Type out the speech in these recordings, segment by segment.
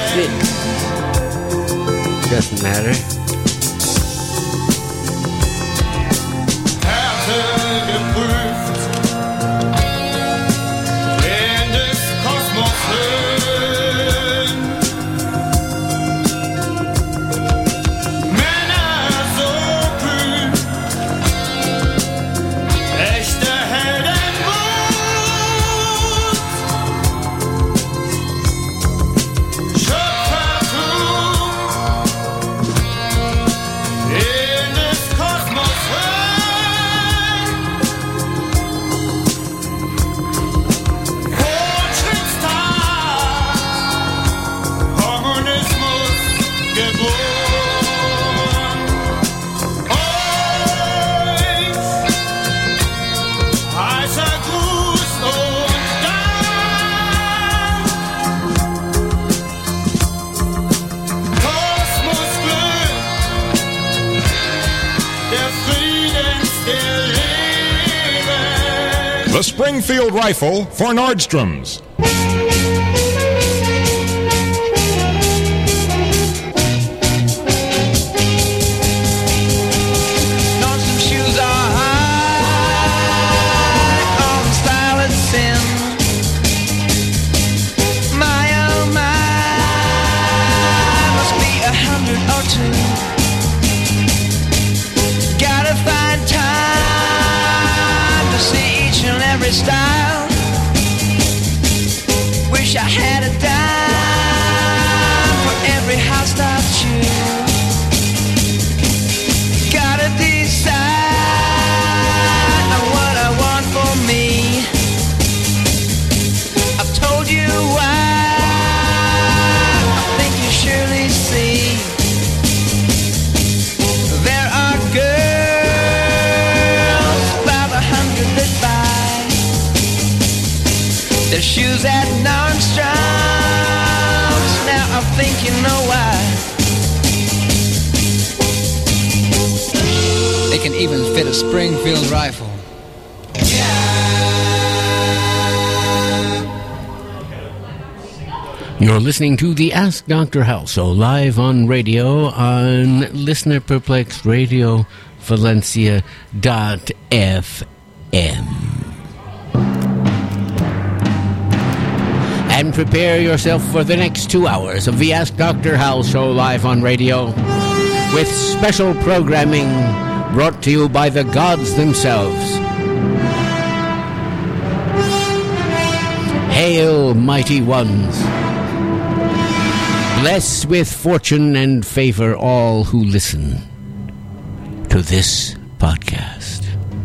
fits. Doesn't matter. The Springfield Rifle for Nordstrom's. Nordstrom shoes are high on style and sin. My oh my, must be 100 or 2. Gotta find time to see each and every style. Wish I had a dime for every hostile shoe. Gotta decide on what I want for me. I've told you why, I think you surely see. There are girls about 100 that buy their shoes at Nordstrom's. Now I think you know why. They can even fit a Springfield rifle. You're listening to the Ask Dr. House Show live on radio on Listener Perplex Radio Valencia.fm. And prepare yourself for the next 2 hours of the Ask Dr. House Show live on radio with special programming brought to you by the gods themselves. Hail, mighty ones! Bless with fortune and favor all who listen to this podcast.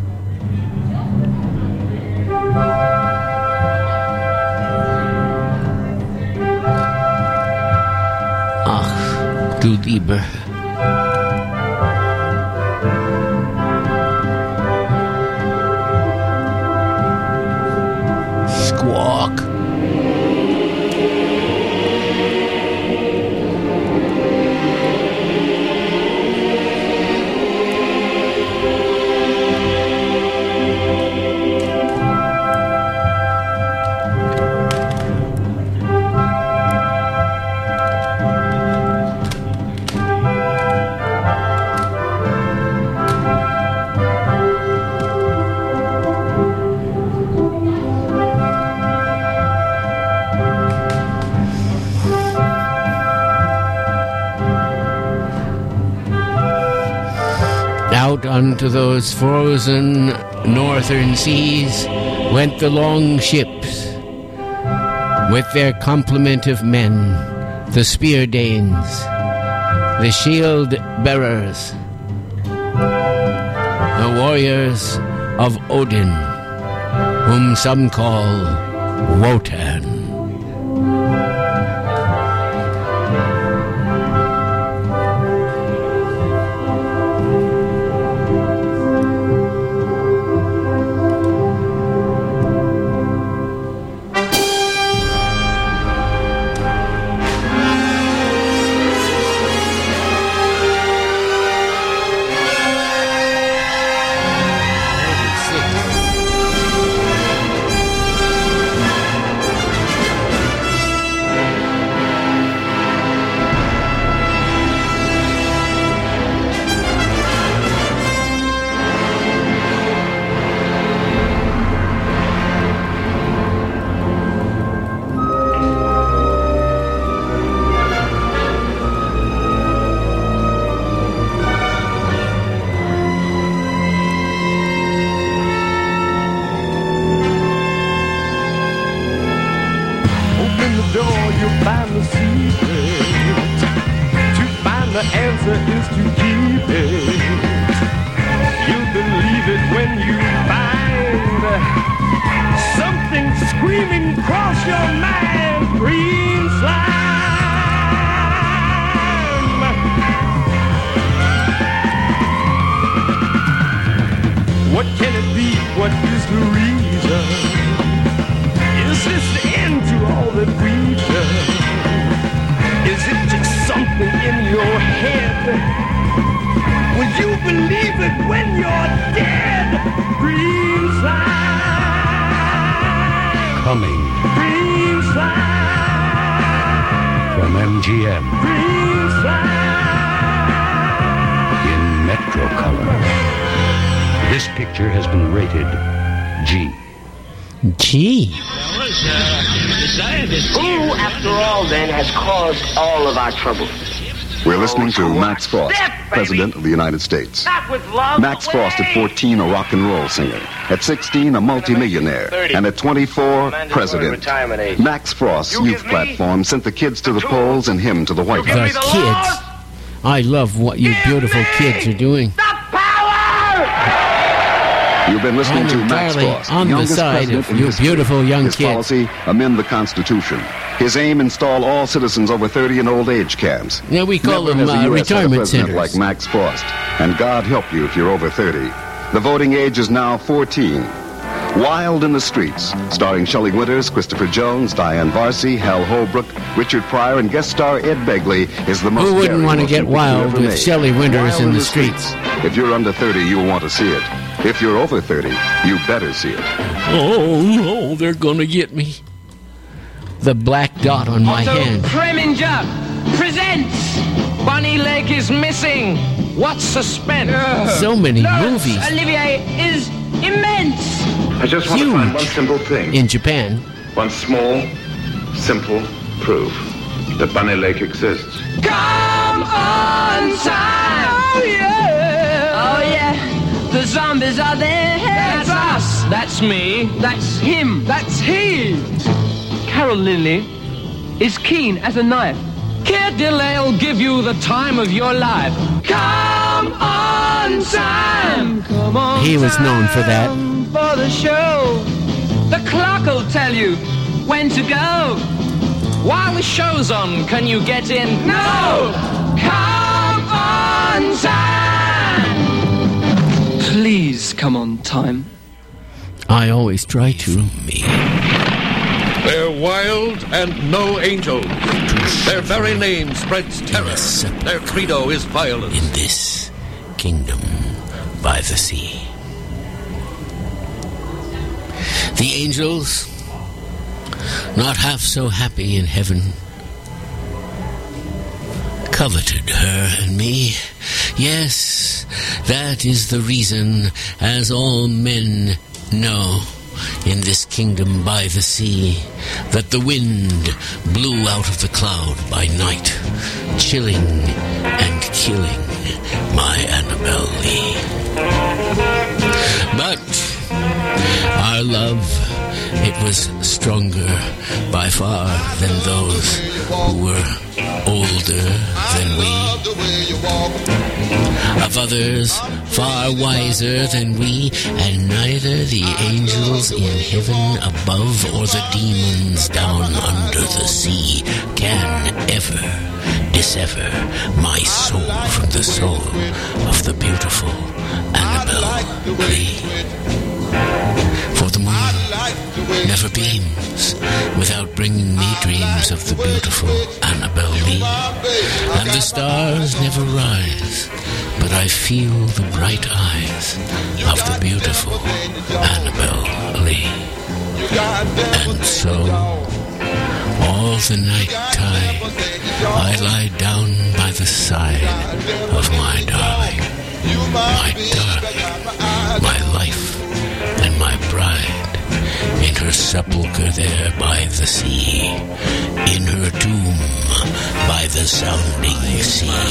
Ach, du Liebe. Squawk. Out onto those frozen northern seas went the long ships, with their complement of men, the spear Danes, the shield bearers, the warriors of Odin, whom some call Wotan. you'll find the secret. To find the answer is to keep it. You'll believe it when you find something screaming across your mind. Green slime. What can it be? What is the reason? Is this the end to all that we've done? Is it just something in your head? Will you believe it when you're dead? Green slime. Coming. Green slime. From MGM. Green slime. In Metrocolor. This picture has been rated G. G. Who, after all, then, has caused all of our trouble? We're listening to Max Frost, President of the United States. Max Frost at 14, a rock and roll singer. At 16, a multimillionaire. And at 24, President. Max Frost's youth platform sent the kids to the polls and him to the White House. The kids. I love what you beautiful kids are doing. You've been listening to Max Frost, on the side of you beautiful young kids. His policy, amend the Constitution. His aim, install all citizens over 30 in old age camps. Yeah, we call Never them retirement centers. Like Max Frost. And God help you if you're over 30. The voting age is now 14. Wild in the Streets, starring Shelley Winters, Christopher Jones, Diane Varsi, Hal Holbrook, Richard Pryor, and guest star Ed Begley is the most. Who wouldn't want to get wild with Shelley Winters in the streets? If you're under 30, you'll want to see it. If you're over 30, you better see it. Oh, no, they're going to get me. The black dot on my hand. Preminger presents Bunny Leg is Missing. What suspense. So many movies. Olivier is immense. I just want to find one simple thing. In Japan. One small, simple proof that Bunny Lake exists. Come on, time. Oh, yeah. Oh, yeah. The zombies are there. That's us. That's me. That's him. That's he. Carol Lindley is keen as a knife. Can't delay will give you the time of your life. Come on, time. Come on. He was known for that. For the show. The clock will tell you when to go. While the show's on, can you get in? No. Come on, time. Please come on, time. I always try to. They're wild and no angels. Their very name spreads terror. Their credo is violence. In this kingdom by the sea. The angels, not half so happy in heaven, coveted her and me. Yes, that is the reason, as all men know, in this kingdom by the sea, that the wind blew out of the cloud by night, chilling and killing my Annabelle Lee. But our love, it was stronger by far than those who were older than we, of others far wiser than we, and neither the angels in heaven above or the demons down under the sea can ever dissever my soul from the soul of the beautiful Annabelle Lee. For the moon never beams without bringing me dreams of the beautiful Annabelle Lee, and the stars never rise, but I feel the bright eyes of the beautiful Annabelle Lee. And so, all the night tide, I lie down by the side of my darling, my life and my bride, in her sepulchre there by the sea, in her tomb by the sounding sea.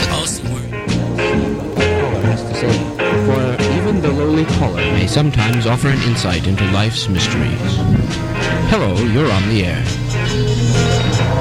Has to say, for even the lowly caller may sometimes offer an insight into life's mysteries. Hello, you're on the air.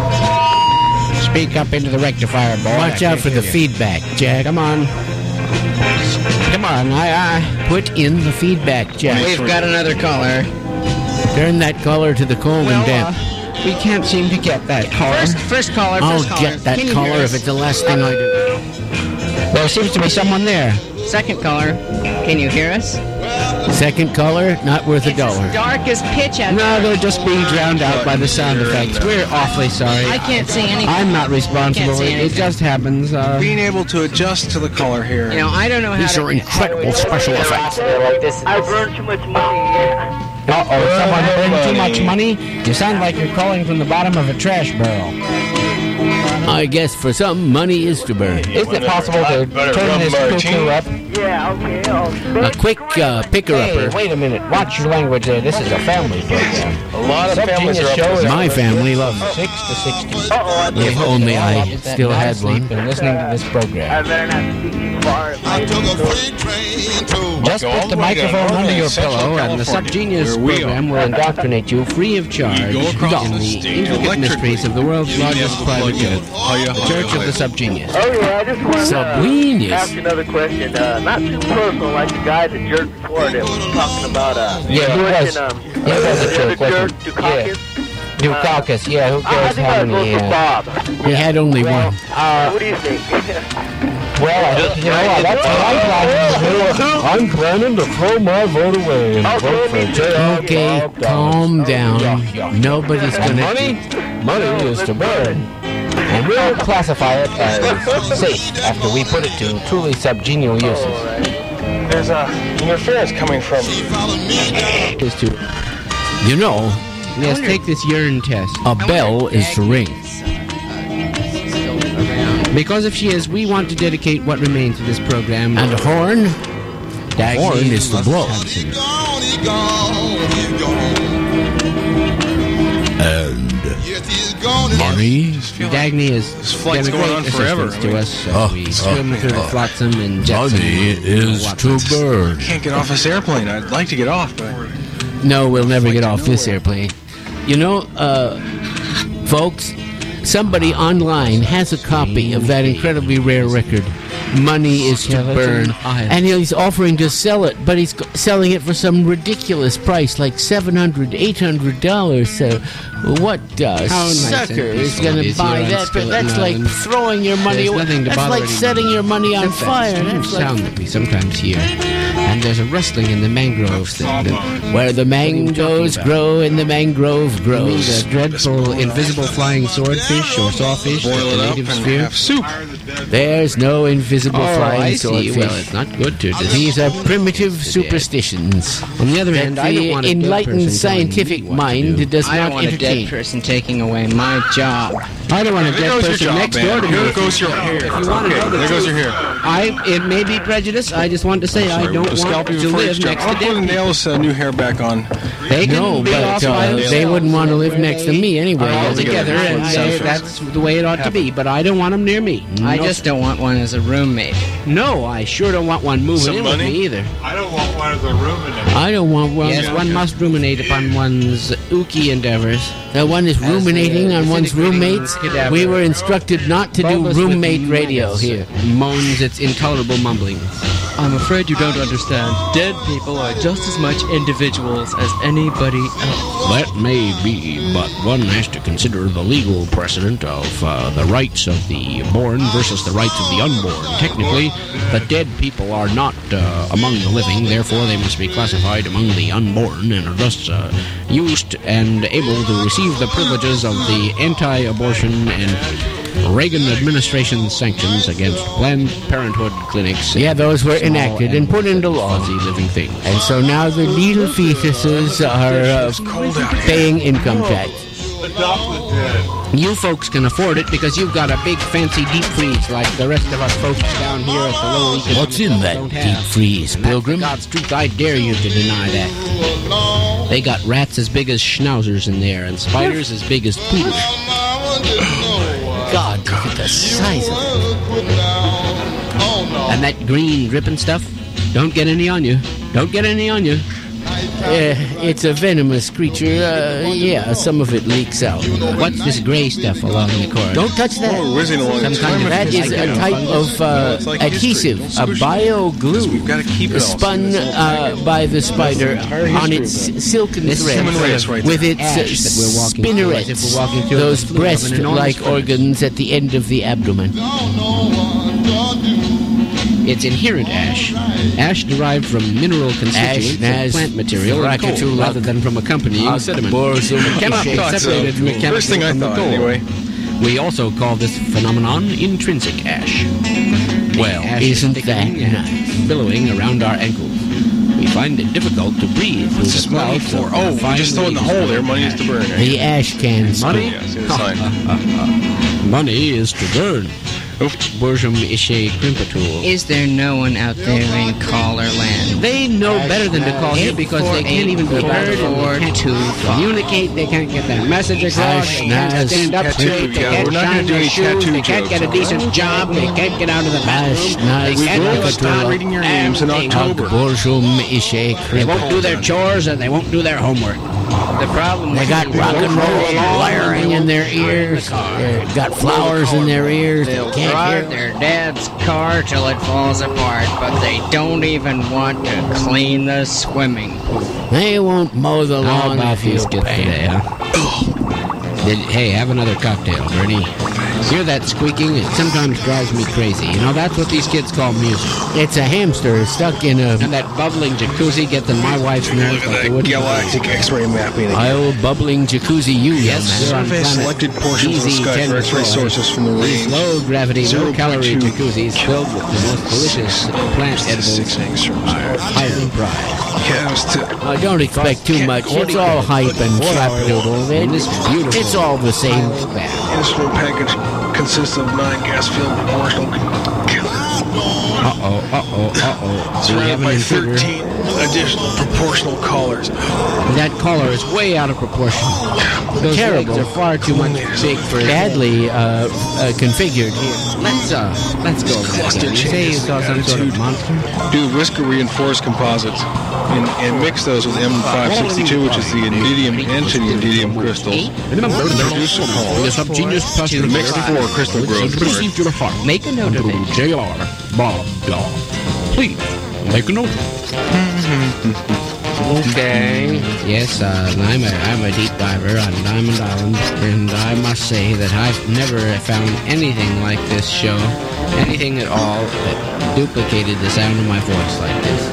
Speak up into the rectifier, boy. Watch out for the feedback, Jack. Come on. Come on, Put in the feedback, Jack. We've got another caller. Turn that caller to the cold and damp. We can't seem to get that caller. First caller. I'll get that caller if it's the last thing I do. There seems to be someone there. Second caller. Can you hear us? Second caller, not worth $1. Dark as pitch out No, they're just being drowned out by the sound effects. We're awfully sorry. I can't see anything. I'm not responsible. It just happens. Being able to adjust to the color here. You know, I don't know how These are incredible special effects. I burned too much money. Uh-oh, someone burned too much money? You sound like you're calling from the bottom of a trash barrel. I guess for some, money is to burn. Is it possible to turn this cuckoo up? Yeah, okay. A quick picker-upper. Hey, wait a minute. Watch your language there. This is a family program. A lot of families are up. My family loves it. 6 to 60. If only I still had one. Been listening to this program. I better not speak too far. Just put the microphone under your pillow, and the Subgenius program will indoctrinate you free of charge in the intricate mysteries of the world's largest private church, the Church of the Subgenius. Oh yeah, I just want to ask Subgenius. another question. Not too personal, like the guy that jerked before that was talking about Yeah, who was? the jerk, Dukakis. Dukakis, yeah, who I cares think how I'd many he vote for had? Bob. He had only one. What do you think? Well, you know, that's what I'm planning to do. I'm planning to throw my vote away and vote for J.R. Okay, calm down. Nobody's gonna... Money is to burn. And we'll classify it as safe after we put it to truly subgenial uses. There's interference coming from You know, Yes, take this urine test. a bell is to ring. Because if she is, we want to dedicate what remains of this program. And a horn? Horn is to blow. And money? Dagny has been a going on great forever. assistance to us. We swim through the flotsam and jetsam. Money is to burn. I can't get off this airplane. I'd like to get off, but No, we'll never get off this airplane. You know, folks, somebody online has a copy of that incredibly rare record, Money is to Burn, and he's offering to sell it, but he's selling it for some ridiculous price, like $700, $800. So what sucker is going to buy that? That's like throwing your money away. That's like setting your money on fire. That's like sound that we sometimes hear. And there's a rustling in the mangroves where the mangoes grow and the mangrove grows. The dreadful invisible flying swordfish or sawfish that the natives fear. soup. There's no invisible flying swordfish. Well, it's not good to These are primitive superstitions. On the other hand, I don't want a enlightened scientific mind does I don't not want a entertain. dead person taking away my job. I don't want a dead person next door to me. Here goes your hair. If you want to know the There goes truth, your hair. It may be prejudice. I just want to say I don't want to live next to I'll put dead the people. nails new hair back on. They can No, be but lost by they themselves. wouldn't want to live next to me anyway. All together, and that's the way it ought to be. But I don't want them near me. I just don't want one as a roommate. No, I sure don't want one moving in with me either. I don't want one as a ruminant. I don't want one. Yes, one must ruminate upon one's ooky endeavors. That one is ruminating on one's roommates. cadaver. We were instructed not to do Bulbous roommate with radio here. Moans its intolerable mumblings. I'm afraid you don't understand. Dead people are just as much individuals as anybody else. That may be, but one has to consider the legal precedent of the rights of the born versus the rights of the unborn. Technically, the dead people are not among the living, therefore they must be classified among the unborn and are thus used and able to receive the privileges of the anti-abortion and Reagan administration sanctions against Planned Parenthood clinics. Yeah, those were enacted and put into law. Living things. And so now the little fetuses are paying income tax. You folks can afford it because you've got a big fancy deep freeze like the rest of us folks down here at the low income. What's in that deep freeze, Pilgrim? God's truth, I dare you to deny that. They got rats as big as schnauzers in there and spiders as big as poodles. God, look at the size of it. And that green dripping stuff, don't get any on you. Don't get any on you. It's a venomous creature. Yeah, some of it leaks out. What's this gray stuff along the cord? Don't touch that. Oh, whizzing along. Some kind of That is a type of adhesive, a bio-glue We've got to keep it all. spun by the spider on its silken thread with its spinnerets, those breast-like organs at the end of the abdomen. It's inherent ash. Ash derived from mineral constituents of plant material and coal, rather than from accompanying sediment. It cannot be separated mechanically First thing I from the thought, coal. anyway. We also call this phenomenon intrinsic ash. Well, isn't that nice? Billowing around our ankles. We find it difficult to breathe through the clouds for. Oh, we just throw it in the hole there. Money is to burn. The ash can Money? Yeah, see the sign. Money is to burn. Bourgeum ishe crimpatul. Is there no one out there in caller land? They know better than to call here because they can't even be heard and they can't communicate. They can't get their message across. They can't stand up straight. They can't shine their shoes. They can't get a decent job. They can't get out of the bathroom. They can't start reading your names in October. They won't do their chores and they won't do their homework. The problem They got rock and roll blaring in their ears. They got flowers in their ears. They They'll can't drive hear. their dad's car till it falls apart, but they don't even want to clean the swimming pool. They won't mow the How lawn about if you these kids pay. today, huh? Hey, have another cocktail, Bernie. Hear that squeaking? It sometimes drives me crazy. You know, that's what these kids call music. It's a hamster stuck in a... And that bubbling jacuzzi gets in my wife's nerves like it wouldn't. Galactic X-ray mapping. I'll bubbling jacuzzi you, Yes, young man. you're on Survey planet selected portions of the easy sky for 10 X-ray sources from the These range. low gravity, low calorie 0.2 jacuzzis filled with the most delicious plant edibles are highly prized. Don't expect too much. It's all hype and slapdoodle. It's all the same. Instrument package consists of 9 gas-filled proportional. Surrounded by 13 additional proportional collars. That collar is way out of proportion. Those Terrible. legs are far too much big for Badly configured here. Let's go over that again. You say you saw some sort of monster? Do whisker reinforced composites and mix those with M562, which is the antidium crystals. Remember, Produce a color. the subgenius plastic Mixed 4 crystal growth. Proceed to the heart. Make a note of it. JR. Bob. Blah. Please make a note. Okay. Yes, I'm a deep diver on Diamond Island, and I must say that I've never found anything like this show, anything at all that duplicated the sound of my voice like this.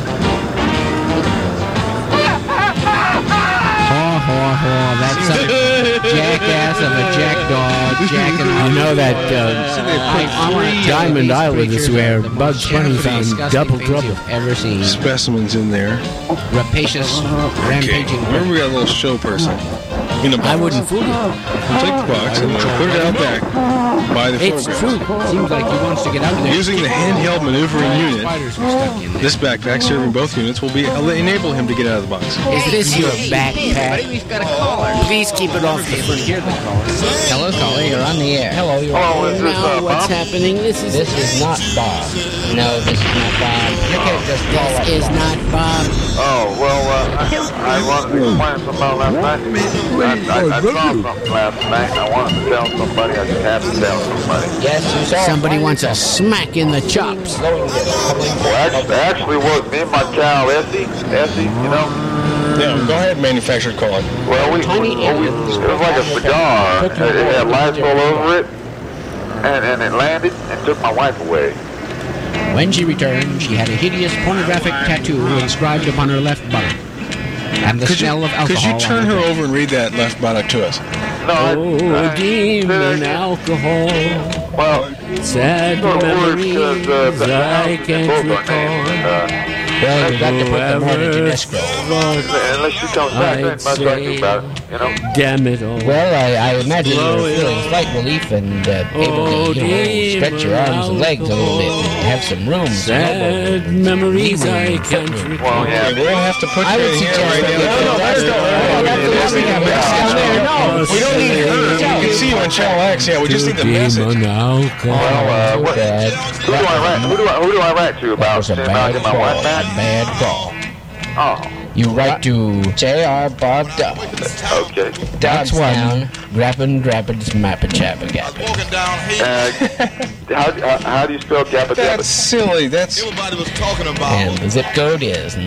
That's a jackass of a jackdog jacking off. You know that Diamond Island is where Bugs Bunny found double trouble. Ever seen Specimens in there. rapacious, rampaging. Remember, we got a little show person. In a box. I wouldn't fool you. Take the box and put it out back by the It's true. photograph. Seems like he wants to get out of there. Using the handheld maneuvering unit, Spiders were stuck in there. this backpack serving both units will enable him to get out of the box. Is this your backpack? We've got a caller. Please keep it off the front. Hello, caller. You're on the air. Hello, you're Oh, is this Now, what's happening? This is not Bob. No, this is not Bob. You can't just call this up is not Bob. Oh, well, I wanted to explain something about last night. I saw something last night. I wanted to tell somebody. I just had to tell somebody. Yes, you saw. Somebody wants a smack in the chops. Well, actually was me and my child, Essie, you know. Yeah, go ahead, manufactured calling. Well, it was like a cigar. It had lights all over it, and it landed and took my wife away. When she returned, she had a hideous pornographic tattoo inscribed upon her left buttock. And the smell of alcohol. Could you turn on her face. over and read that left buttock to us? Oh, demon alcohol. Well, sad memories I can't recall. Well, you've got to put the mortgage in escrow. unless she comes back, then much I do about it, you know. Damn it all. Well, I imagine you're feeling slight relief and able to stretch your arms and legs a little bit and have some room. Sad memories I can't recall. Well, yeah, We're going to have to put I you would in here suggest right that now. We don't need her. We can see you on Channel X. Yeah, we just need the message. Well, who do I write to about? That was a Saying about bad getting my call. wife back? Bad call. Oh, You write to J.R. Bob Dobbs. Okay. Dogstown, Grappin' Rapids, Mappa Chappa Gappa. How do you spell Gappa Dabba? That's silly. That's... Everybody was talking about. And the zip code is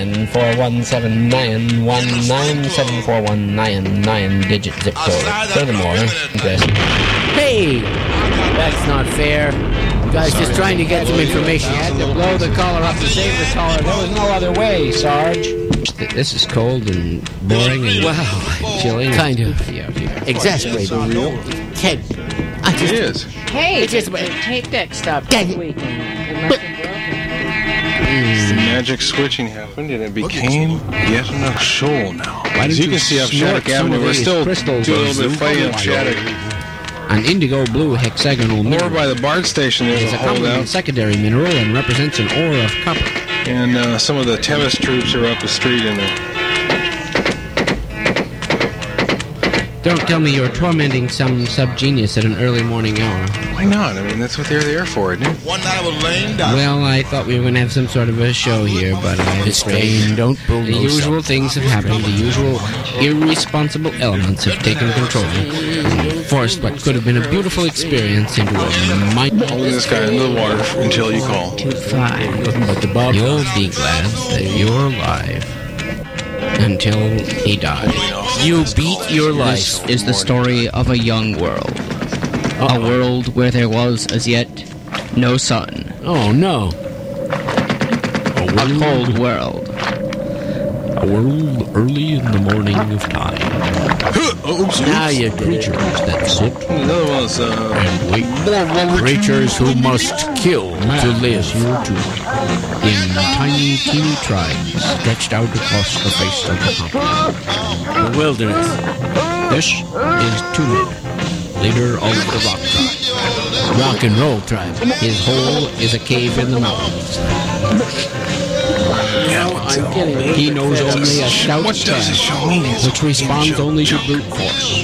9417919974199 digit zip code. Furthermore, Hey! That's not fair. You guys just trying to get some information. You had to blow the collar up to save the collar. There was no other way, Sarge. This is cold and boring and chilly. Kind of. Yeah. Exasperating. Ted, It is. Hey, take that stuff this week. The magic switching happened, and it became yet another shoal now. As you can see up Shattuck Avenue, we're still doing a little bit of fighting up Shattuck. An indigo blue hexagonal mineral. Over by the BART station, there's a common holdout. secondary mineral and represents an ore of copper. And some of the Tevis troops are up the street in there. Don't tell me you're tormenting some sub-genius at an early morning hour. Why not? I mean, that's what they're there for, isn't it? One night I was laying down. Well, I thought we were going to have some sort of a show here, but I'm afraid the usual things have happened. The usual irresponsible elements have taken control and forced what could have been a beautiful experience into a Holding this guy under the water until you call. But the Bob, you'll be glad that you're alive until he dies. You beat your life. This is the story of a young world. A world where there was, as yet, no sun. Oh, no. A cold world. A world early in the morning of time. Now you Creatures that sit Another one's, and wait. Creatures who must kill to live. In tiny, teeny tribes stretched out across the face of the continent. The wilderness. This is Tumen, leader of the rock tribe. Rock and roll tribe. His hole is a cave in the mountains. He knows only a stout path, which responds only to brute force.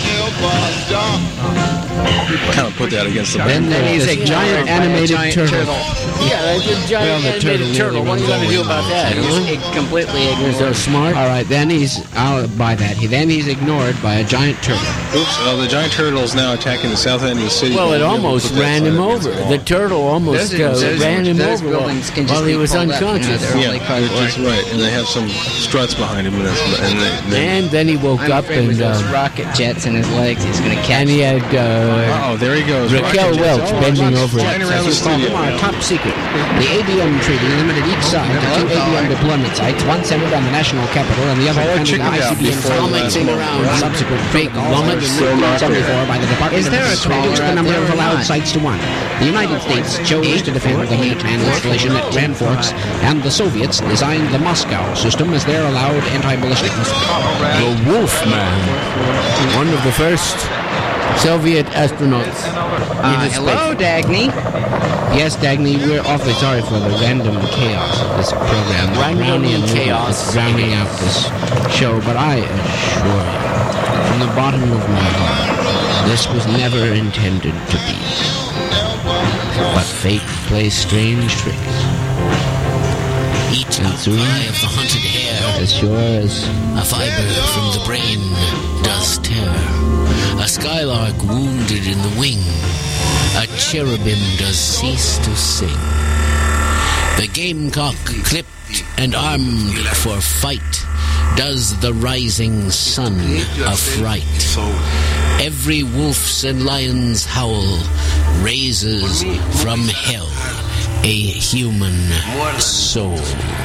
kind of put that against the Then there's a giant animated turtle. Yeah, that's a giant animated turtle. What are you going to do about that? Completely ignorant. So smart. All right, then I'll buy that. Then he's ignored by a giant turtle. Oops, the giant turtle is now attacking the south end of the city. Well, it almost ran him over. The turtle almost ran him over while he was unconscious. Yeah, that's right. And they have some struts behind him. And then he woke up and rocket jets in his legs. He's going to catch. And he had oh, there he goes. Raquel Welch bending over it. Top secret. The ABM treaty limited each side to 2 ABM deployment sites, one centered on the national capital and the other defending the ICBM flummoxing around subsequent big lummox. 1974 by the Department of Defense reduced the number of allowed sites to 1. The United States chose to defend the Minuteman installation at Grand Forks, and the Soviets designed the Moscow system as their allowed anti-ballistic missile. The Wolfman, one of the first Soviet astronauts. Hello, Dagny. Yes, Dagny, we're awfully sorry for the random chaos of this program. Random chaos. Is drowning out this show, but I assure you, from the bottom of my heart, this was never intended to be. But fate plays strange tricks. Each eye of the hunted hare, as sure as a fiber from the brain does tear. A skylark wounded in the wing, a cherubim does cease to sing. The gamecock clipped and armed for fight does the rising sun affright. Every wolf's and lion's howl raises from hell a human soul.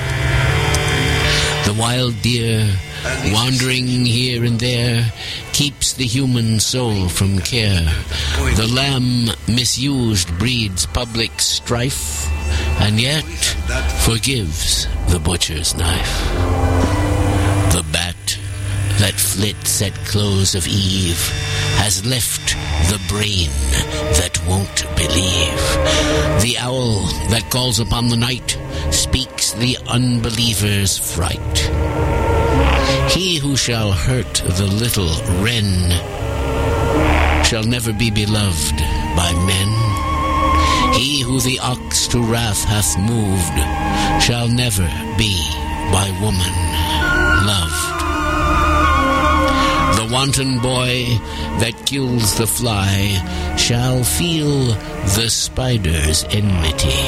The wild deer, wandering here and there, keeps the human soul from care. The lamb misused breeds public strife, and yet forgives the butcher's knife. The bat that flits at close of eve has left the brain that won't believe. The owl that calls upon the night speaks the unbeliever's fright. He who shall hurt the little wren shall never be beloved by men. He who the ox to wrath hath moved shall never be by woman loved. The wanton boy that kills the fly shall feel the spider's enmity.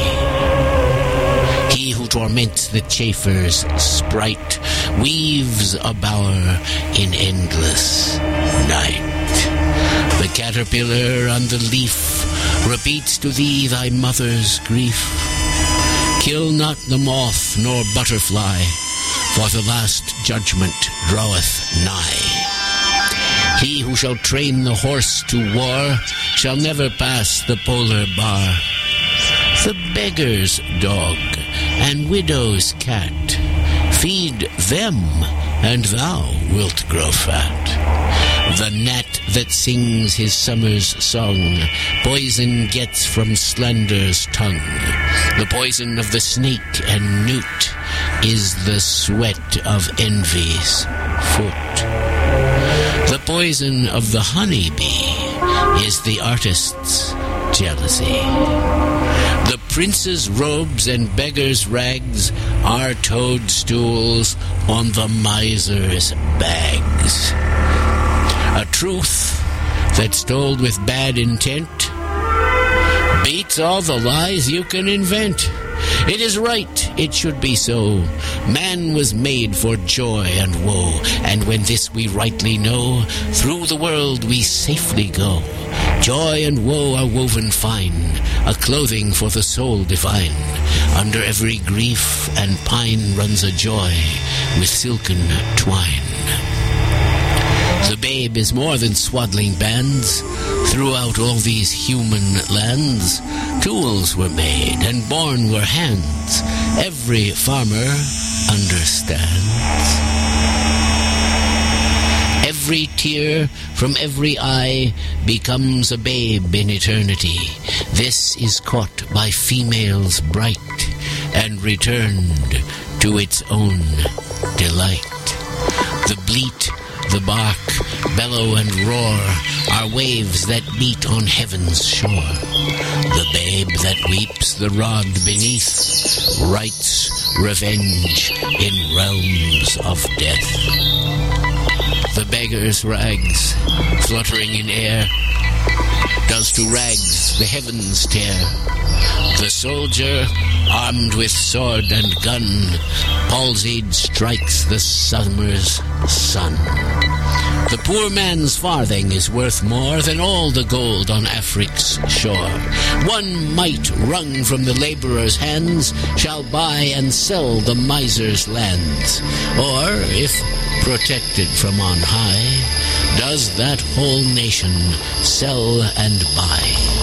He who torments the chafer's sprite weaves a bower in endless night. The caterpillar on the leaf repeats to thee thy mother's grief. Kill not the moth nor butterfly, for the last judgment draweth nigh. He who shall train the horse to war shall never pass the polar bar. The beggar's dog and widow's cat, feed them, and thou wilt grow fat. The gnat that sings his summer's song poison gets from slander's tongue. The poison of the snake and newt is the sweat of envy's foot. The poison of the honeybee is the artist's jealousy. The prince's robes and beggar's rags are toadstools on the miser's bags. A truth that's told with bad intent beats all the lies you can invent. It is right, it should be so. Man was made for joy and woe, and when this we rightly know, through the world we safely go. Joy and woe are woven fine, a clothing for the soul divine. Under every grief and pine runs a joy with silken twine. The babe is more than swaddling bands. Throughout all these human lands, tools were made and born were hands. Every farmer understands. Every tear from every eye becomes a babe in eternity. This is caught by females bright and returned to its own delight. The bleat, the bark, bellow and roar are waves that beat on heaven's shore. The babe that weeps the rod beneath writes revenge in realms of death. The beggar's rags, fluttering in air, does to rags the heavens tear. The soldier, armed with sword and gun, palsied strikes the summer's sun. The poor man's farthing is worth more than all the gold on Afric's shore. One mite wrung from the laborer's hands shall buy and sell the miser's lands. Or, if protected from on high, does that whole nation sell and buy.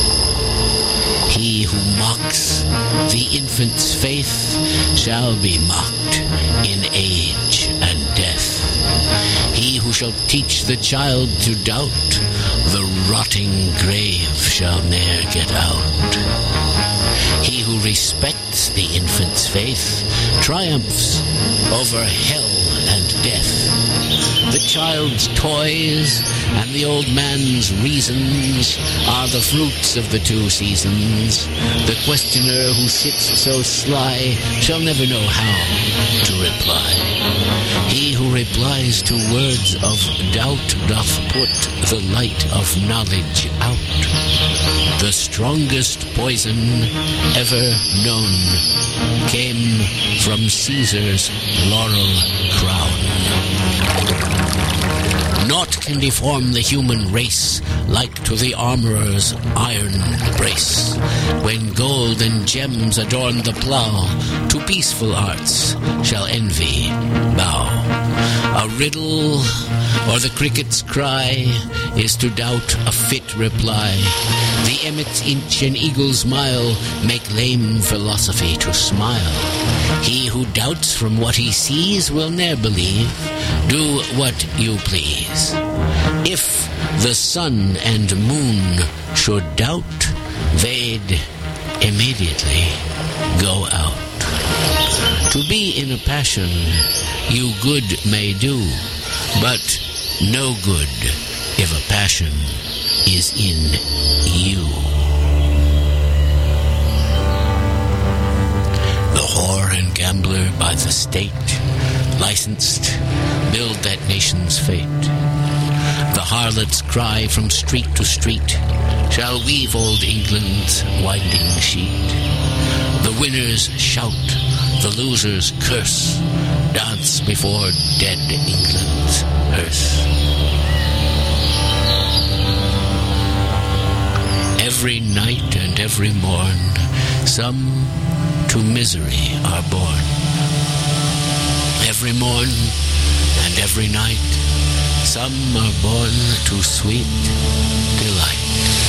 He who mocks the infant's faith shall be mocked in age and death. He who shall teach the child to doubt, the rotting grave shall ne'er get out. He who respects the infant's faith triumphs over hell and death. The child's toys and the old man's reasons are the fruits of the two seasons. The questioner who sits so sly shall never know how to reply. He who replies to words of doubt doth put the light of knowledge out. The strongest poison ever known came from Caesar's laurel crown. Naught can deform the human race like to the armorer's iron brace. When gold and gems adorn the plough, to peaceful arts shall envy bow. A riddle or the cricket's cry is to doubt a fit reply. The emmet's inch and eagle's mile make lame philosophy to smile. He who doubts from what he sees will ne'er believe. Do what you please. If the sun and moon should doubt, they'd immediately go out. To be in a passion you good may do, but no good if a passion is in you. The whore and gambler by the state licensed, build that nation's fate. The harlots cry from street to street, shall weave old England's winding sheet. The winners shout, the losers curse, dance before dead England's hearse. Every night and every morn, some to misery are born. Every morn and every night, some are born to sweet delight.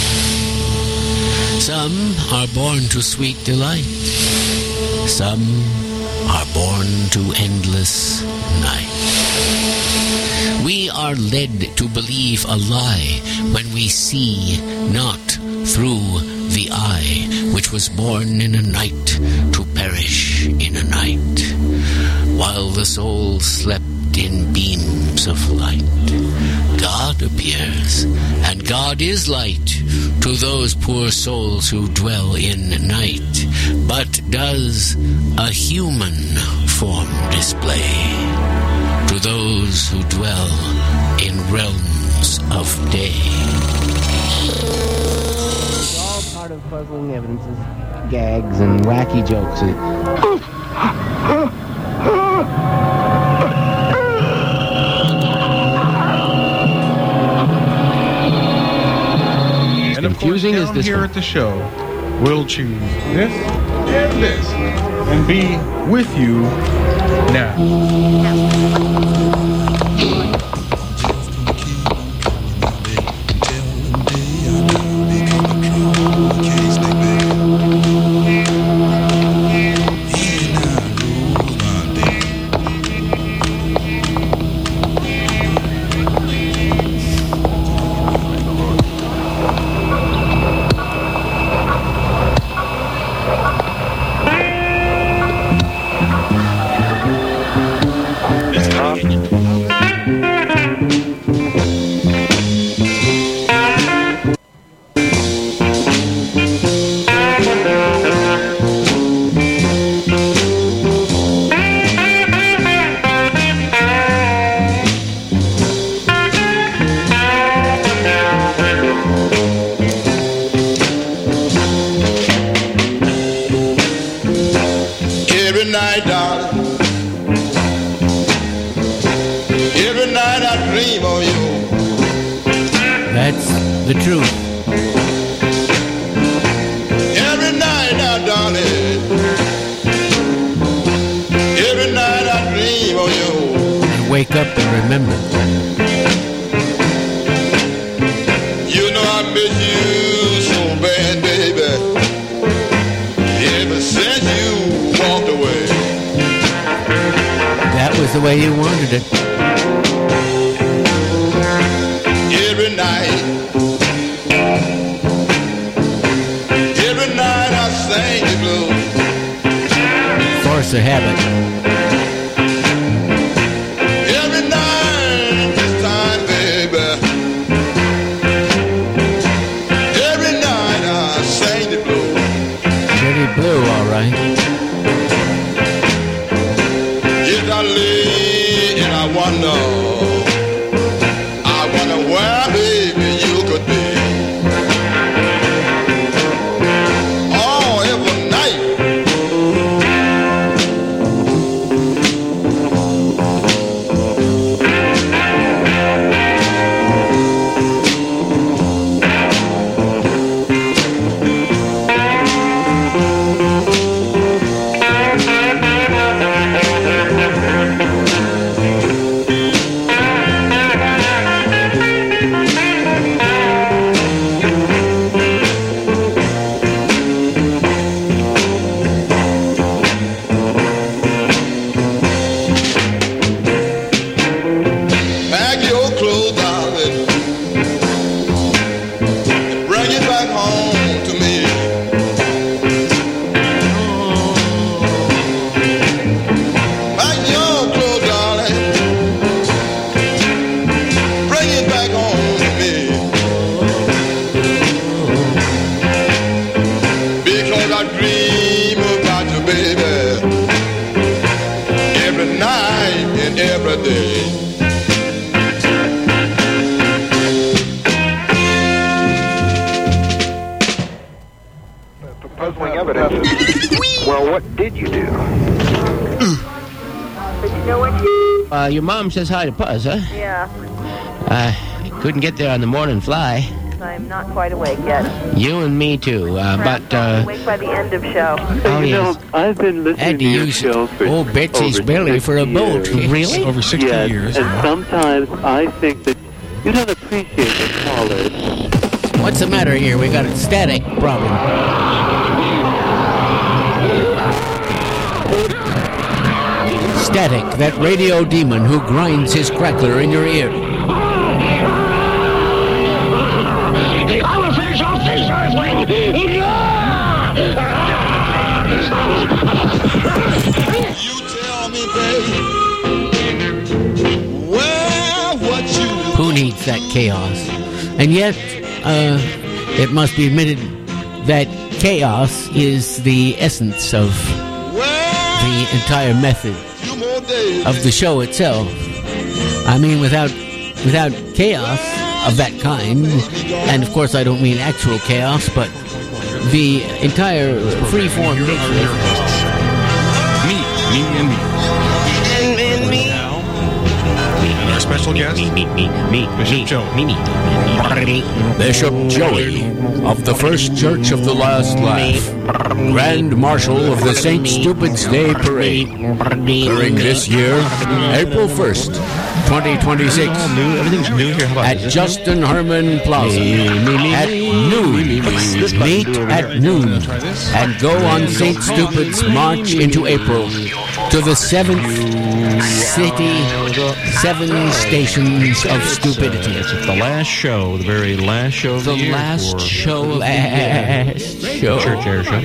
Some are born to sweet delight. Some are born to endless night. We are led to believe a lie when we see not through the eye, which was born in a night to perish in a night, while the soul slept in beams of light. God appears, and God is light to those poor souls who dwell in night, but does a human form display to those who dwell in realms of day. All part of puzzling evidences, gags, and wacky jokes. And of course, down here at the show, we'll choose this and this and be with you now. The truth. Every night now, darling. Every night I dream of you. And wake up and remember. You know I miss you so bad, baby. Ever since you walked away. That was the way you wanted it. Every night. Every night I sing the blues. Force of habit. Every night this time, baby. Every night I sing the blues. Pretty blue, all right. Yes, I lay and I wonder where, baby, you could be. Every night. puzzling evidences. Well, what did you do? But you know what? Your mom says hi to Puzz, huh? Yeah. Couldn't get there on the morning fly. I'm not quite awake yet. You and me too, but awake by the end of show. Oh, yes. I've been listening to your show for old Betsy's belly for a boat. Really? Over 60 yes, years. And sometimes I think that you don't appreciate the callers. What's the matter here? We got a static problem. Static, that radio demon who grinds his crackler in your ear. I will finish off this earthling! You tell me, baby, well, what you... Who needs that chaos? And yet, it must be admitted that chaos is the essence of the entire method of the show itself. I mean, without chaos of that kind, and of course I don't mean actual chaos, but the entire free-form nature. Me. And our special guest, Bishop Joey. Bishop Joey of the First Church of the Last Laugh, Grand Marshal of the St. Stupid's Day Parade, during this year, April 1st, 2026, everything's new here. at Justin Herman Plaza, at noon. Meet at noon and go on St. Stupid's March into April to the 7th city, 7 stations of stupidity. It's the last show, the very last show of the year. Last show of the year. Church Air Show.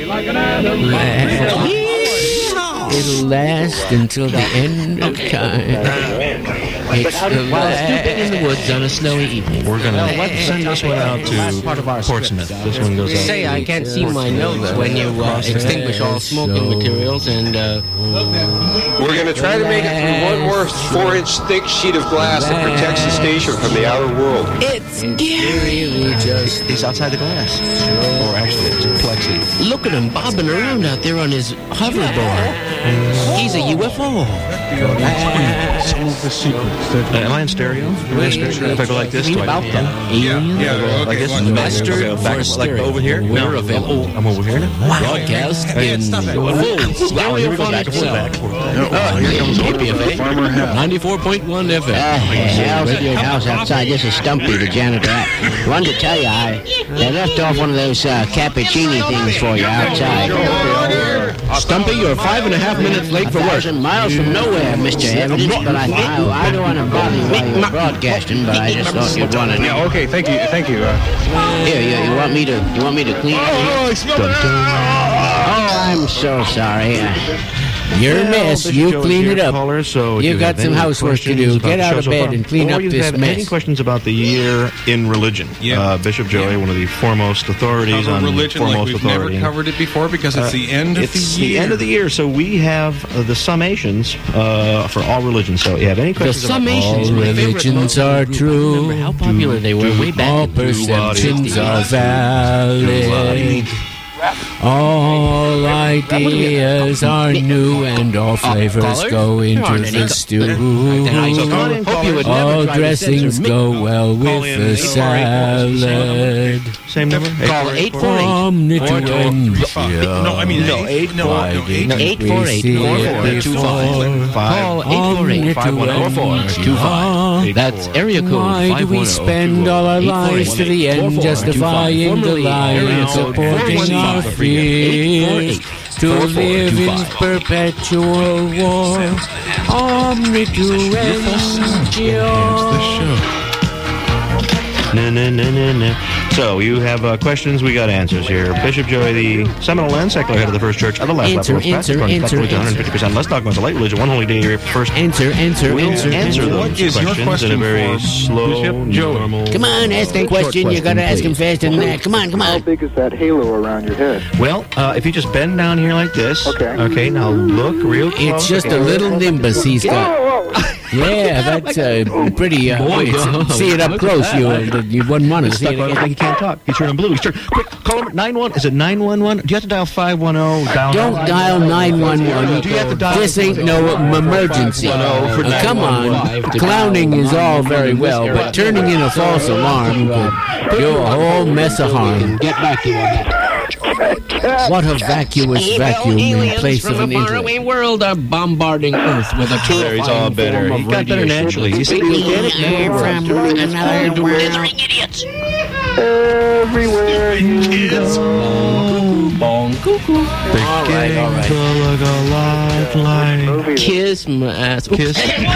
It'll last until the end of time. It's the stupid in the woods on a snowy evening. We're going to send this one out to Portsmouth. This one goes out. Say, I can't see my notes when you extinguish all smoking materials and... We're going to try to make it through one more 4-inch thick sheet of glass that protects the station from the outer world. It's really just... He's outside the glass. Or actually, it's plexi. Look at him bobbing around out there on his hoverboard. He's a UFO. Am I in stereo? If I go like this, do I about them? Yeah. Like this? Master back, like over here? No, I'm over here now. Broadcast in full stereophonic sound. Here comes Farmer Hal. 94.1 FM. House outside. This is Stumpy, the janitor. I wanted to tell you, they left off one of those cappuccini things for you outside. Stumpy, you're 5.5 minutes late for work. 1,000 miles from nowhere, Mr. Evans, but I don't want to bother you while you're broadcasting, but I just thought you'd want to know. Yeah, okay, thank you. Here, you want me to clean it? I'm so sorry. You're a mess. Bishop You Joe clean here, it up. Caller, so You got some housework to do. Get out of bed and clean up this mess. Any questions about the year in religion? Yeah. Bishop Joey, one of the foremost authorities on religion like foremost we've authority. never covered it before because it's the end of the year. It's the end of the year, so we have the summations for all religions. So, you have any questions about all religions are true. How popular they were way back. All perceptions are valid. All ideas are new and all flavors go into the stew. All dressings go well with the salad. Same number? Call 848. No, I mean, no, 848-4425. Call 848-5144. That's area code 510. Why do we spend all our lives to the end justifying the lie and supporting our fear to live in perpetual war? No. So, you have questions, we got answers here. Bishop Joey, the seminal land secular head of the First Church of the Last Answer. 150% less dogmas, a light religion, one holy day a year. First, Answer those questions in a very slow, normal... Come on, ask that question. You gotta ask him faster than that. Come on. How big is that halo around your head? Well, if you just bend down here like this... Okay, now look real close. It's just a little nimbus he's got. Whoa. Yeah, that's pretty. See it up close. You wouldn't want to see it again. Like he can't talk. He turned on blue. He's turned. Quick, call number 91. Is it 911? Do you have to dial 510? Don't dial 911. Do you have to dial? This ain't no emergency. Come on. Clowning is all very well, but turning in a false alarm could do a whole mess of harm. Get back to you on that. What a vacuous vacuum in place of an intellect. faraway world are bombarding Earth with a There, he's all better. He got better naturally. You see, you get it from another world. Idiots. Everywhere you go. Bong cuckoo. All right. Kiss my ass. Kiss.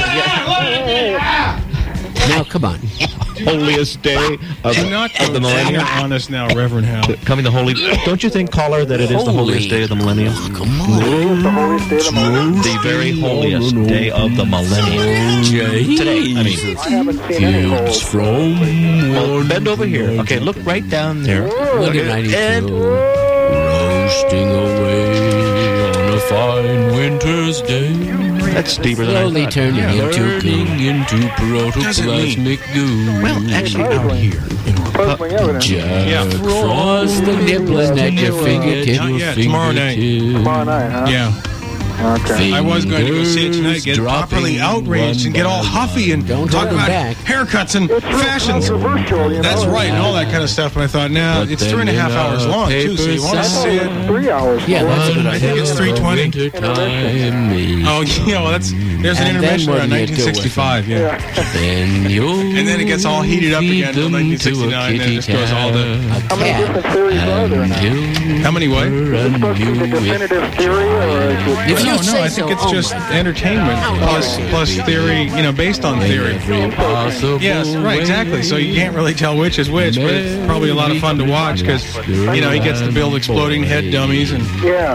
Now, come on. Holiest day of the millennium. On us now, Reverend Hal. Coming the holy. Don't you think, caller, that it is the holiest day of the millennium? Come on. The holiest day of the millennium. The very holiest day of the millennium. Today, I mean. I haven't seen any holes. Well, bend over here. Okay, look right down there. Look at 92. Roasting away on a fine winter's day. That's deeper than I Slowly thought. turning into protoplasmic goo. Well, actually, out here. Puzzling evidence. Jack Frost the nippling at your fingertip. Not yet. Tomorrow night. Tomorrow night, huh? Yeah. Okay. I was going to go see it tonight, get properly outraged and get all huffy and talk about haircuts and fashions. That's right, and all that kind of stuff. But I thought, now it's 3.5 hours long, too, so you want to see it. 3 hours. Yeah, that's a good I think it's 3:20. Oh, yeah, well, there's an intermission around 1965, yeah. And then it gets all heated up again until 1969, and then it just goes all the... How many different theories are there now? How many what? Is it supposed to be the definitive theory, or is it... No, I think it's just entertainment plus theory, based on theory. Yes, right, exactly. So you can't really tell which is which, but it's probably a lot of fun to watch because, he gets to build exploding head dummies and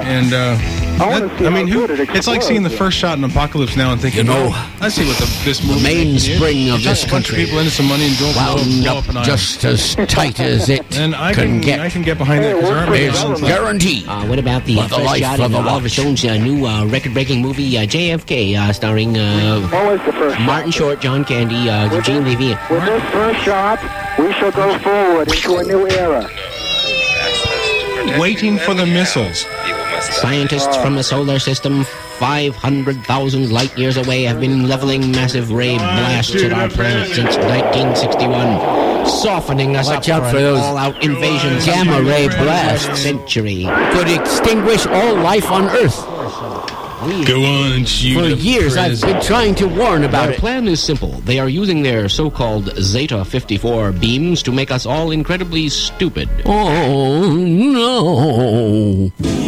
it's like seeing the first shot in Apocalypse Now and thinking, let's see what this movie mainspring of this country. A bunch of people into some money and go wound up just as tight as it can get. I can get behind that because it's guaranteed. What about the first shot in Oliver Stone's new record-breaking movie JFK, starring Martin Short, John Candy, Eugene Levy. With this first shot, we shall go forward into a new era. Waiting for the missiles. Scientists from the solar system 500,000 light years away have been leveling massive ray blasts at our planet since 1961, softening us up for an all-out invasion. Gamma ray blast century could extinguish all life on Earth. Go on and shoot. For years, I've been trying to warn about it. Their plan is simple. They are using their so-called Zeta 54 beams to make us all incredibly stupid. Oh, no.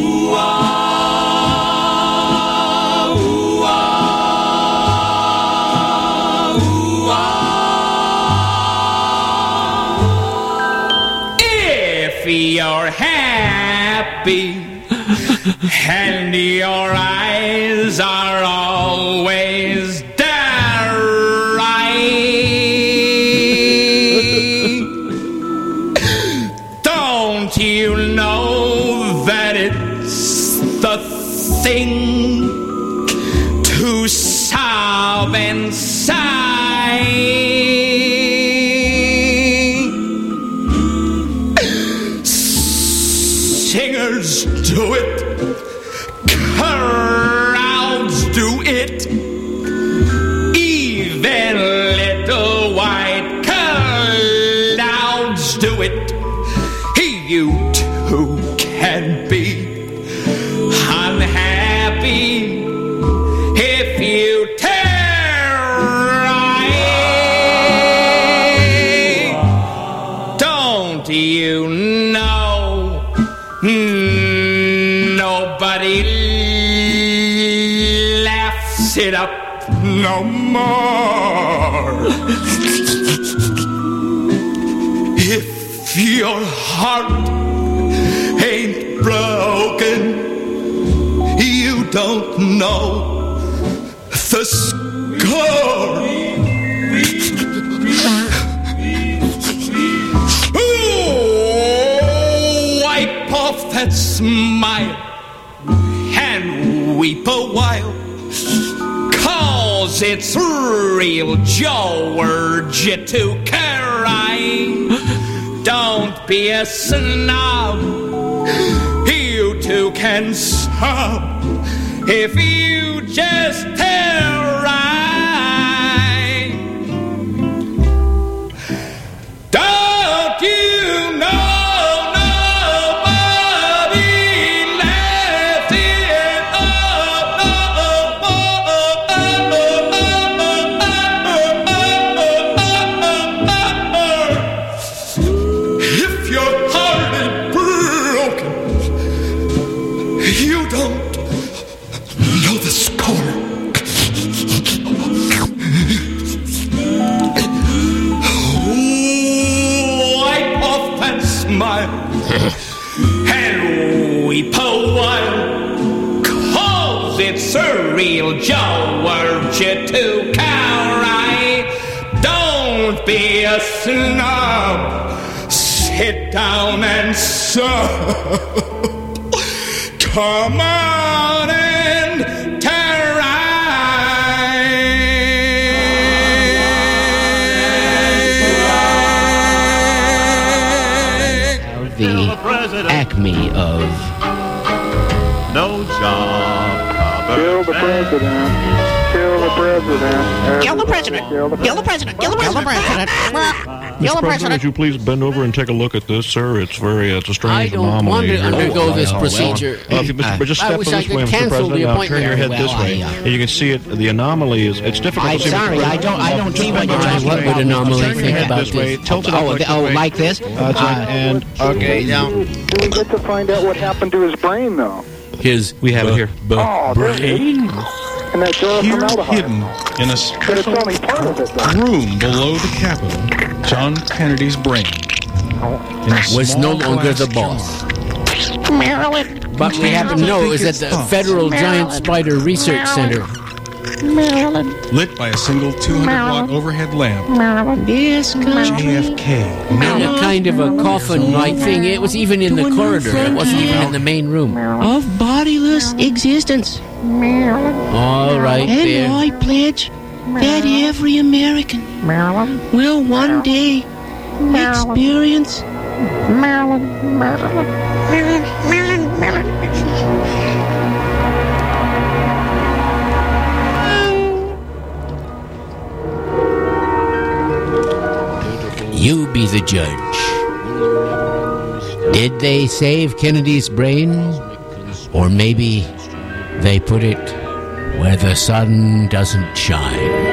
If you're happy and your eyes are always don't you know that it's the thing to sob and sigh? Singers do it, crowds do it, even little white clouds do it. You too can be unhappy if you try. Don't you know nobody laughs it up no more? If your heart ain't broken, you don't know the score. Ooh, wipe off that smile and weep a while. Call 'cause it's real George to carry. Don't be a snob, you too can sob if you just tell right. Don't you know? And weep a while, 'cause it's a real George to carry. Don't be a snob, sit down and sob. Come on and acme of no job. Kill the president. Kill the president. Kill the president. Kill the president. Kill the president. Mr. President, would you please bend over and take a look at this, sir? It's a strange anomaly. I don't want to undergo this procedure. If you just step this way, Mr. President, turn your head this way, and you can see it. The anomaly is difficult. I'm sorry, I don't see what you're talking about. What would anomaly think about this? Tilt it up like this? And okay, now we get to find out what happened to his brain, though. We have it here. Brain. And that jar of Here, formaldehyde. hidden in a special only part of it, though. room below the Capitol, John Kennedy's brain was no longer the boss. Marilyn. But we happen to know it was at the Federal Giant Spider Research Center. Marilyn. lit by a single 200-watt overhead lamp. Marilyn. JFK. In a kind of a coffin-like thing. It was even in the corridor. It wasn't even in the main room. Of bodiless existence. All right, and there. I pledge that every American will one day experience You be the judge. Did they save Kennedy's brain? Or maybe they put it where the sun doesn't shine.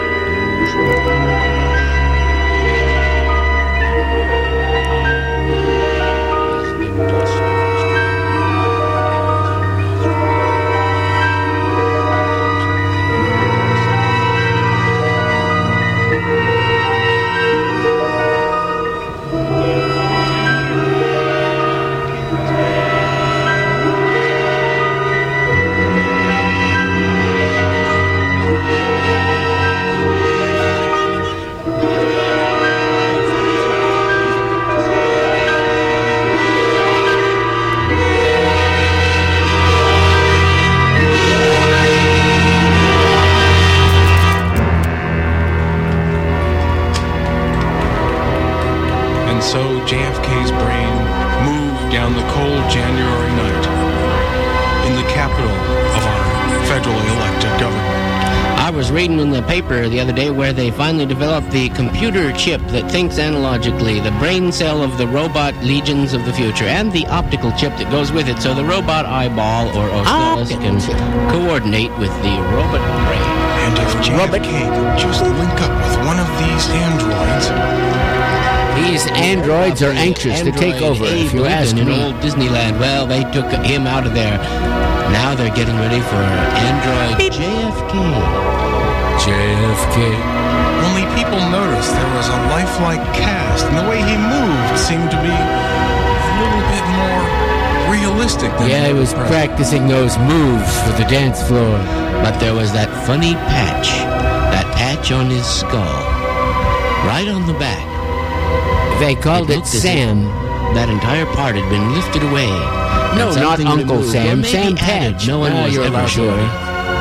JFK's brain moved down the cold January night in the capital of our federally elected government. I was reading in the paper the other day where they finally developed the computer chip that thinks analogically, the brain cell of the robot legions of the future, and the optical chip that goes with it, so the robot eyeball or ocellus can coordinate with the robot brain. And if JFK could just link up with one of these androids... These androids are anxious to take over, if you ask me. In old Disneyland, well, they took him out of there. Now they're getting ready for Android JFK. JFK. Only people noticed there was a lifelike cast, and the way he moved seemed to be a little bit more realistic than he was practicing those moves for the dance floor. But there was that funny patch, on his skull, right on the back. They called it Sam. That entire part had been lifted away. No, not Uncle Sam. Sam Patch. No one was ever sure.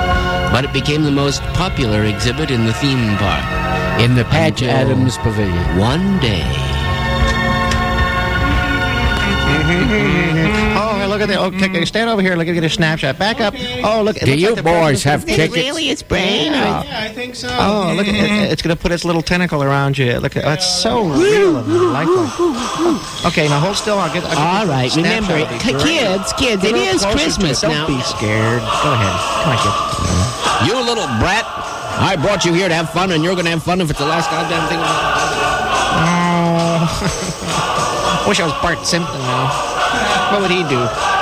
but it became the most popular exhibit in the theme park. In the Patch Adams Pavilion. One day. Oh, look at that. Okay, stand over here. Look at a snapshot. Back up. Oh, look. Do you boys have tickets? Really, it's brain? Yeah, I think so. Oh, look, it's going to put its little tentacle around you. Look, that's so real and lifelike. Okay, now hold still. I'll get all right, remember, kids, it is Christmas now. Don't be scared. Go ahead. Come on, kid. You little brat. I brought you here to have fun, and you're going to have fun if it's the last goddamn thing. Oh. Wish I was Bart Simpson now. What would he do?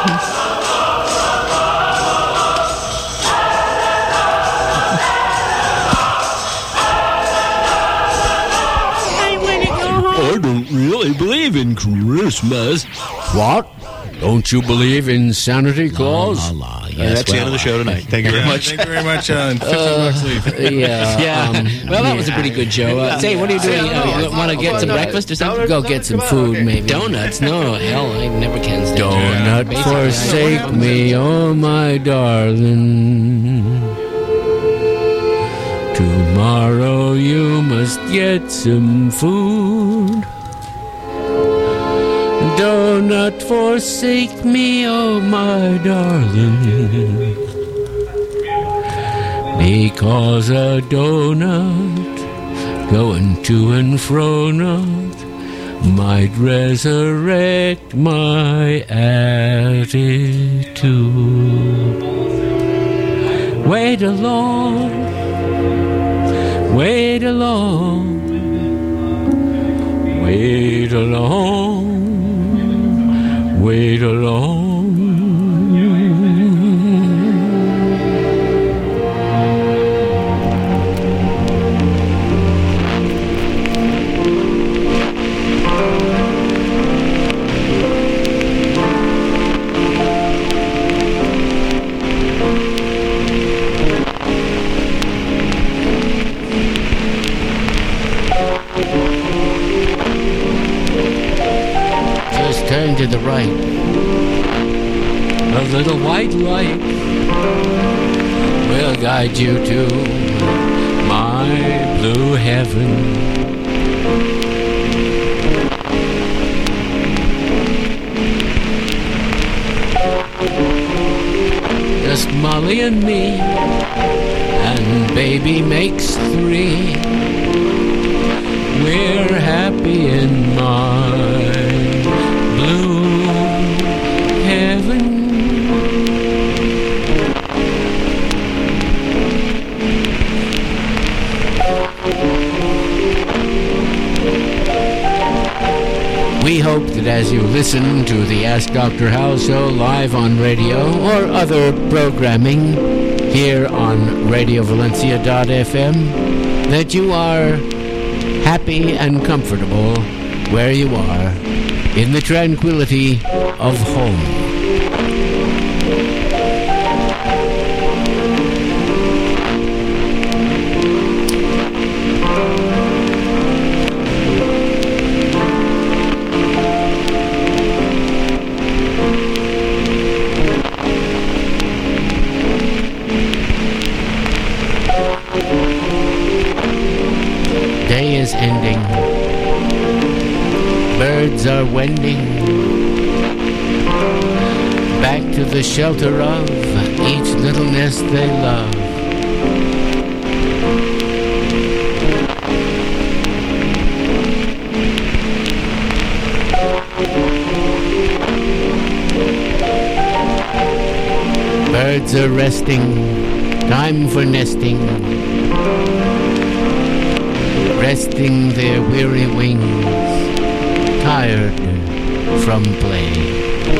I don't really believe in Christmas. What? Don't you believe in Santa Claus? Yes, that's the end of the show tonight. Thank you very much. Thank you very much. $50 leave. Yeah. Well, that was a pretty good show. Say, what are you doing? Want to get some breakfast or something? Go get some food, maybe. Donuts? No, hell, I never can stand Donut forsake me, oh my darling. Tomorrow you must get some food. Donut forsake me, oh my darling, because a donut going to and fro not might resurrect my attitude. Wait along, wait along, wait along. Wait along. Turn to the right. A little white light will guide you to my blue heaven. Just Molly and me, and baby makes 3. We're happy in my blue heaven. We hope that as you listen to the Ask Dr. Howe show live on radio or other programming here on RadioValencia.fm, that you are happy and comfortable where you are, in the tranquility of home. Day is ending. Birds are wending back to the shelter of each little nest they love. Birds are resting, time for nesting, resting their weary wings, tired from play.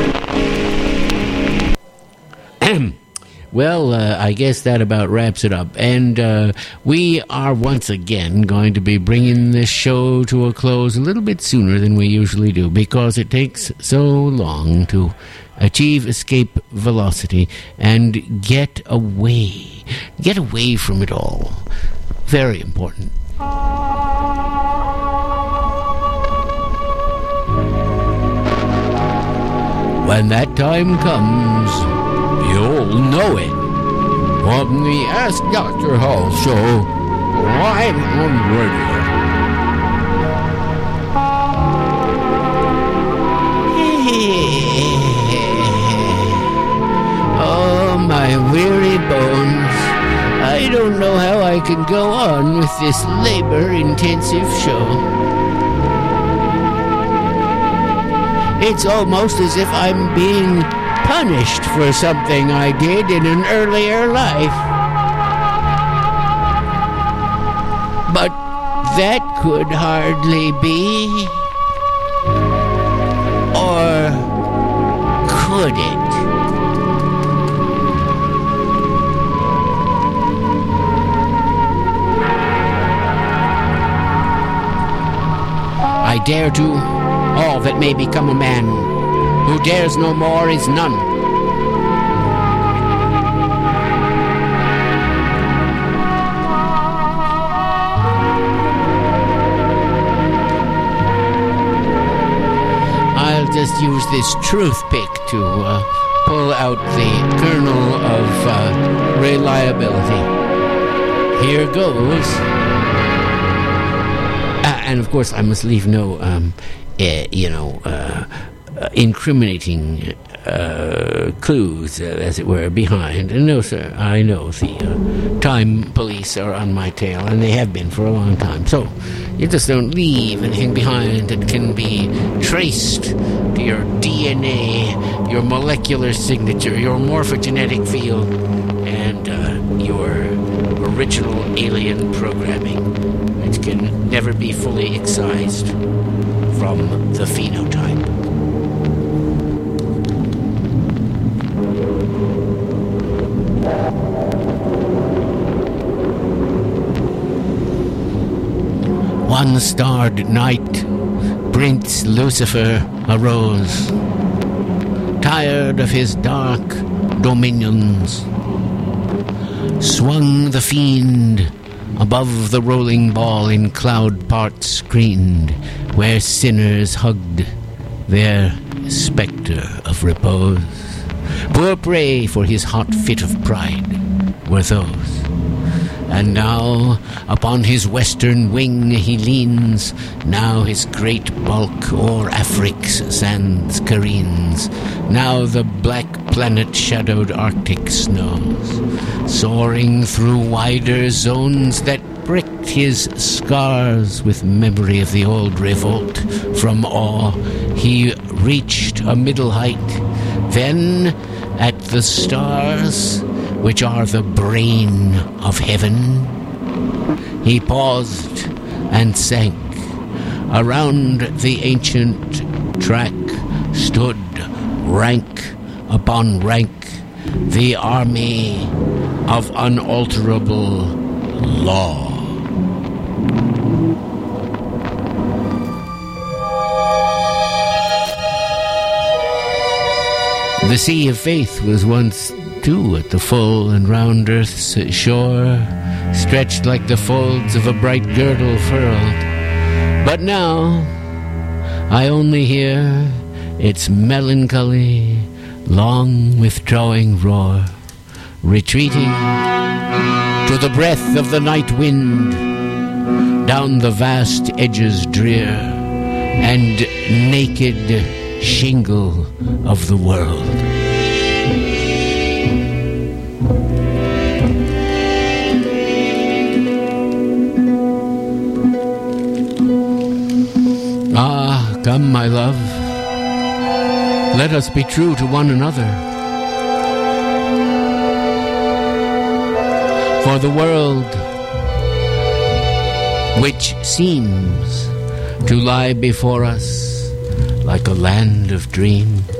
Well, I guess that about wraps it up. And we are once again going to be bringing this show to a close a little bit sooner than we usually do, because it takes so long to achieve escape velocity and get away from it all. Very important. When that time comes, you'll know it. on the Ask Dr. Hall show, live on radio. Oh, my weary bones. I don't know how I can go on with this labor-intensive show. It's almost as if I'm being punished for something I did in an earlier life. But that could hardly be. Or could it? I dare do all that may become a man. Who dares no more is none. I'll just use this truth pick to pull out the kernel of reliability. Here goes. And of course, I must leave no, incriminating clues, as it were, behind. And no, sir, I know the time police are on my tail, and they have been for a long time. So you just don't leave anything behind that can be traced to your DNA, your molecular signature, your morphogenetic field, and your original alien programming, which can never be fully excised from the phenotype. One starred night, Prince Lucifer arose, tired of his dark dominions, swung the fiend above the rolling ball in cloud parts screened, where sinners hugged their spectre of repose. Poor prey for his hot fit of pride were those. And now upon his western wing he leans, now his great bulk o'er Afric's sands careens, now the black planet-shadowed Arctic snows, soaring through wider zones that pricked his scars with memory of the old revolt. From awe he reached a middle height, then at the stars, which are the brain of heaven, he paused and sank. Around the ancient track stood rank upon rank the army of unalterable law. The sea of faith was once too at the full and round earth's shore, stretched like the folds of a bright girdle furled. But now I only hear its melancholy, long withdrawing roar, retreating to the breath of the night wind, down the vast edges drear and naked shingle of the world. Ah, come, my love, let us be true to one another. For the world, which seems to lie before us like a land of dreams,